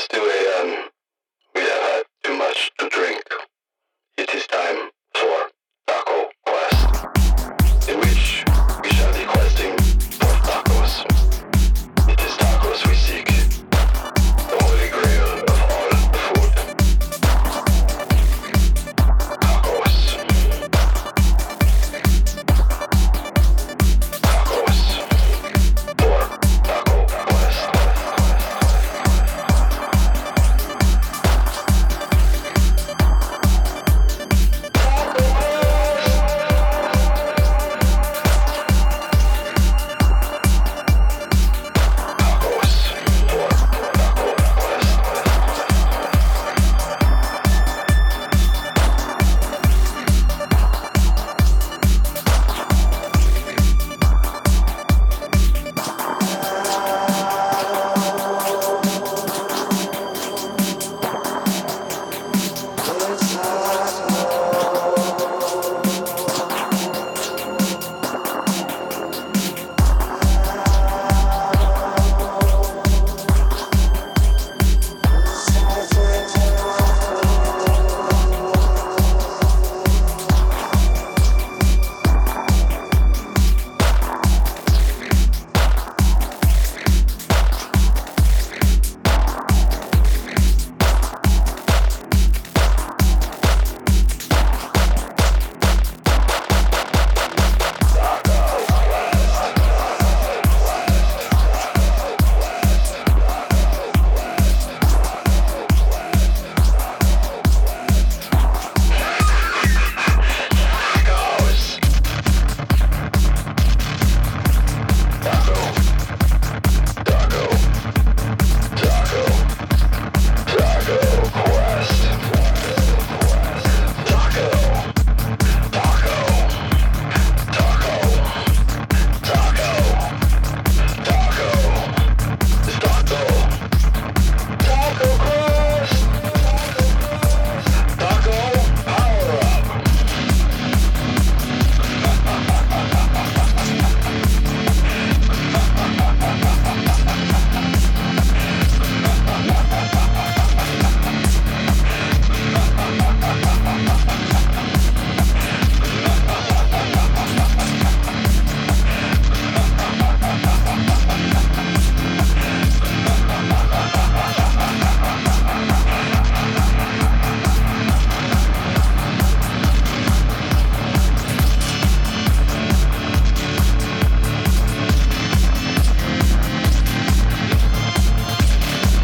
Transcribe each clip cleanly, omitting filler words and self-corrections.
is 2 a.m. We have had too much to drink. It is time for Taco Quest, in which we shall be questing for tacos. It is tacos we seek, the holy grail of all the food. Tacos. Tacos for Taco Quest.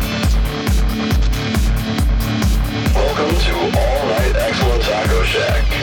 Welcome to All Night Excellent Taco Shack.